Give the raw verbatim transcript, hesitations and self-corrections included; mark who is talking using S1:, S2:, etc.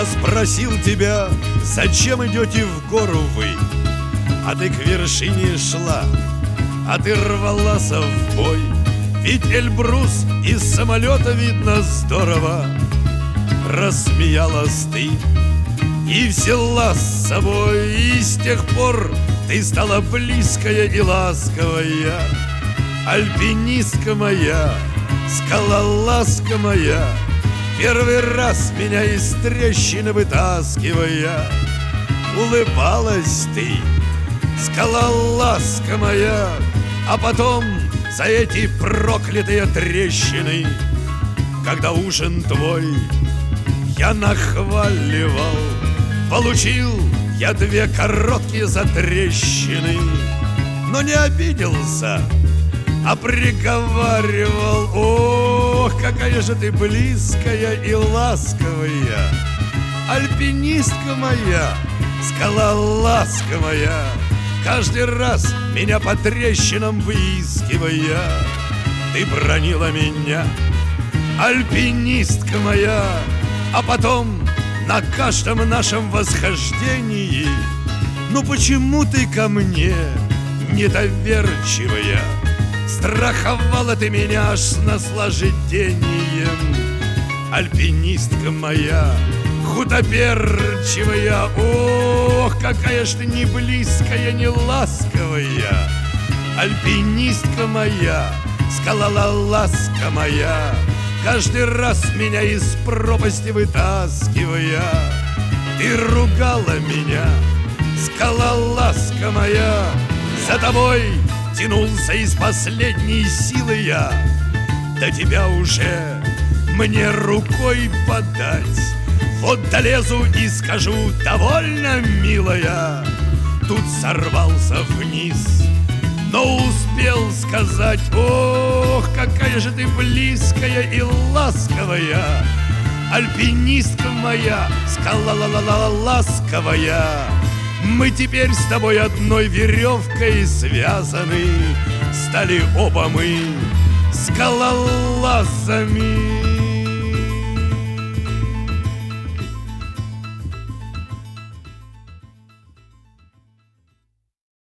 S1: спросил тебя, зачем идете в гору вы, а ты к вершине шла, а ты рвалась в бой. Ведь Эльбрус из самолета видно здорово. Рассмеялась ты и взяла с собой, и с тех пор ты стала близкая и ласковая. Альпинистка моя, скалолазка моя, первый раз меня из трещины вытаскивая. Улыбалась ты, скалолазка моя, а потом за эти проклятые трещины, когда ужин твой я нахваливал, получил я две короткие затрещины, но не обиделся, а приговаривал: ох, какая же ты близкая и ласковая, альпинистка моя, скалолазка моя, каждый раз меня по трещинам выискивая. Ты бронила меня, альпинистка моя, а потом на каждом нашем восхождении: ну почему ты ко мне недоверчивая? Страховала ты меня аж с наслаждением. Альпинистка моя, худоперчивая, ох, какая ж ты не близкая, не ласковая. Альпинистка моя, скалолазка моя, каждый раз меня из пропасти вытаскивая. Ты ругала меня, скалолазка моя, за тобой тянулся из последней силы я. До тебя уже мне рукой подать, вот долезу и скажу: довольно, милая. Тут сорвался вниз, но успел сказать: ох, какая же ты близкая и ласковая, альпинистка моя, скалолазковая. Мы теперь с тобой одной веревкой связаны, стали оба мы скалолазами.